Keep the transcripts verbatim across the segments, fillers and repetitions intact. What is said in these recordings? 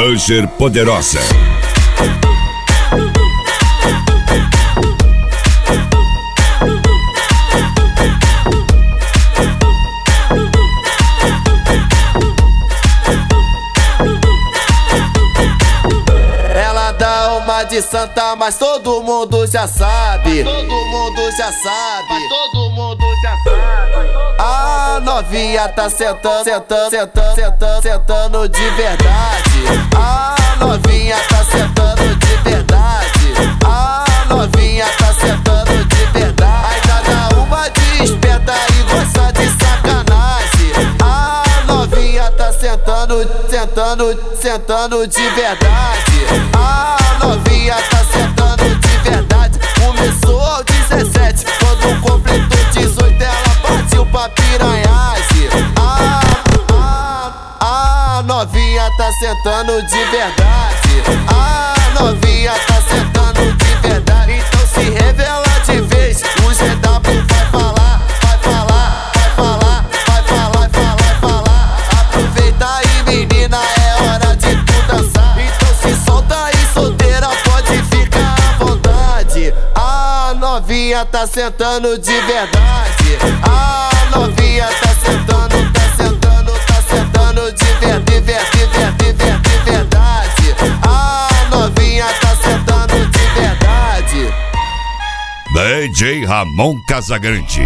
Ranger Poderosa. Ela dá uma de santa, mas todo mundo já sabe. Todo mundo já sabe. Todo mundo já sabe. A novinha tá sentando, sentando, sentando, sentando, sentando de verdade. A novinha tá sentando de verdade. A novinha tá sentando de verdade. Ainda dá uma de esperta e gosta de sacanagem. A novinha tá sentando, sentando, sentando de verdade. A novinha tá sentando de verdade. Começou aos dezessete, quando completou dezoito ela partiu pra piranhagem. A, a, a novinha tá sentando de verdade. A novinha tá sentando de verdade. Então se revela de vez, o G W vai falar, vai falar, vai falar, vai falar, vai falar, vai falar. Aproveita aí menina, é hora de tu dançar. Então se solta aí solteira, pode ficar à vontade. A novinha tá sentando de verdade. A novinha tá sentando, tá sentando, tá sentando de verdade, de verdade, de verdade. A novinha tá sentando de verdade. D J Ramon Casagrande.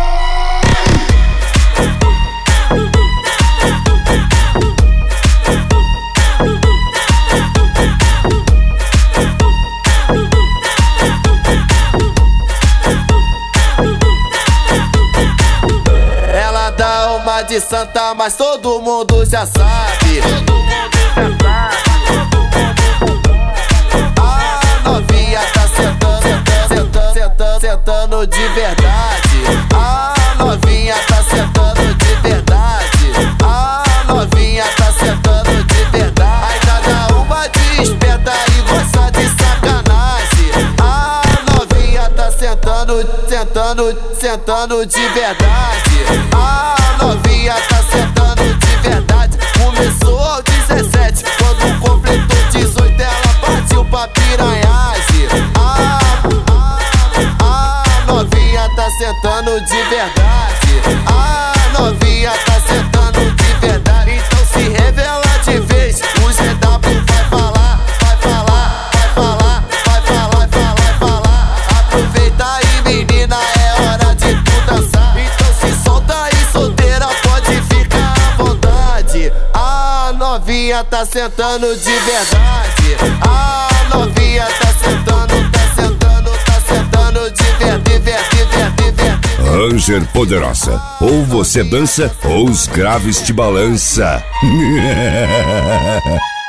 Ela dá uma de santa, mas todo mundo já sabe. Todo mundo já sabe. A novinha tá sentando, sentando, sentando, sentando, sentando de verdade. A novinha tá sentando de verdade. A novinha tá sentando de verdade. Ainda dá uma de esperta e gosta de sacanagem. A novinha tá sentando, sentando, sentando de verdade. A novinha tá sentando de verdade. Começou aos dezessete, quando completou dezoito ela partiu pra piranhagem. A, a, a novinha tá sentando de verdade. A novinha tá sentando de verdade. Então se revela de vez, o G W vai falar, vai falar, vai falar, vai falar, vai falar, vai falar. Aproveita aí menina, é hora de tu dançar. Então se solta aí solteira, pode ficar à vontade. A novinha tá sentando de verdade. A novinha tá sentando, tá sentando, tá sentando de verdade, de verdade, de verdade, de verdade. Ranger Poderosa. Ou você dança, ou os graves te balança.